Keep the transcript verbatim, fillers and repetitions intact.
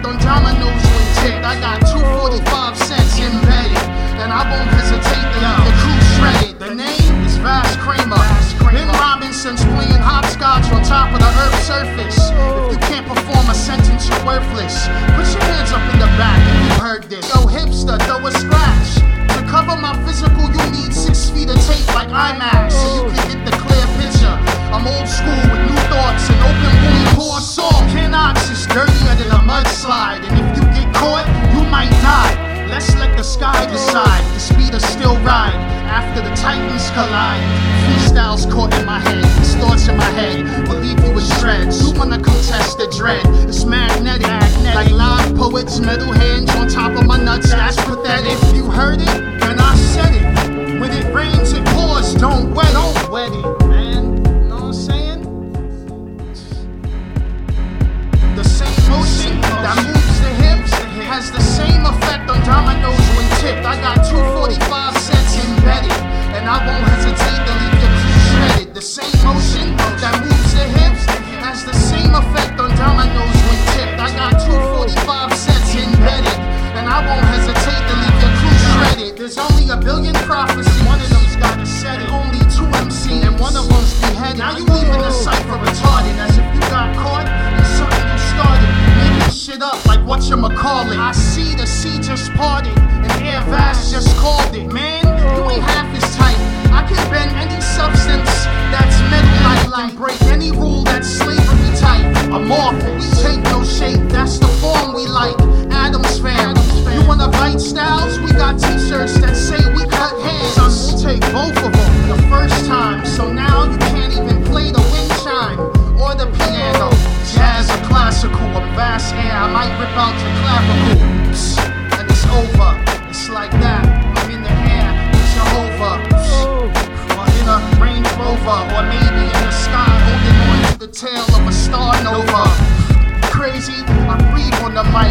on dominoes when tipped. I got two forty-five cents embedded, and I won't hesitate to leave the crew shredded. The name is Vash Kramer. Been rhyming since playing hopscotch on top of the earth's surface. If you can't perform a sentence, you're worthless. Put your hands up in the back if you heard this. Yo, hipster, throw a scratch. To cover my physical, you need six feet of tape like IMAX, so you can get the clear picture. I'm old school with new thoughts and open wound pour salt. Canox is dirtier than a mudslide, and if you get caught, you might die. Let's let the sky decide the speed of still ride after the titans collide. Freestyles caught in my head, these thoughts in my head will leave you with shreds. You wanna contest the dread? It's magnetic, like live poets, metal hands on top of my nuts. That's pathetic. If you heard it, then I said it. When it rains, it pours. Don't wet, don't wet it, man. Know what I'm saying? The same motion that moves the hips has the same effect on dominoes when tipped. I got two forty-five cents embedded, and I won't hesitate to leave your crew shredded. The same motion that moves the hips has the same effect on dominoes when tipped. I got two forty-five cents embedded, and I won't hesitate to leave your crew shredded. There's only a billion prophecies, one of them's gotta set it. Only two M Cs, and one of them's beheaded. Now you leaving the cipher retarded, as if you got caught in something you started. Making shit up like whatchamacallit. I see the sea just parted, and Air Vash just called it. Man, you ain't half as tight. I can bend any substance that's metal-like, and break any rule that's slavery type. Amorphous, we take no shape, that's the form we like. Adam's fam, you wanna bite styles? We got t-shirts that say we cut hands. Son, we'll take both of them the first time, so now you can't even play the wind chime or the piano. Jazz or classical, a vast air, I might rip out your clavicle. Psst, and it's over, it's like that. I'm in the air, it's Jehovah. Or in a Range Rover, or maybe in the sky, holding on to the tail of a star nova. Crazy, I breathe on the mic.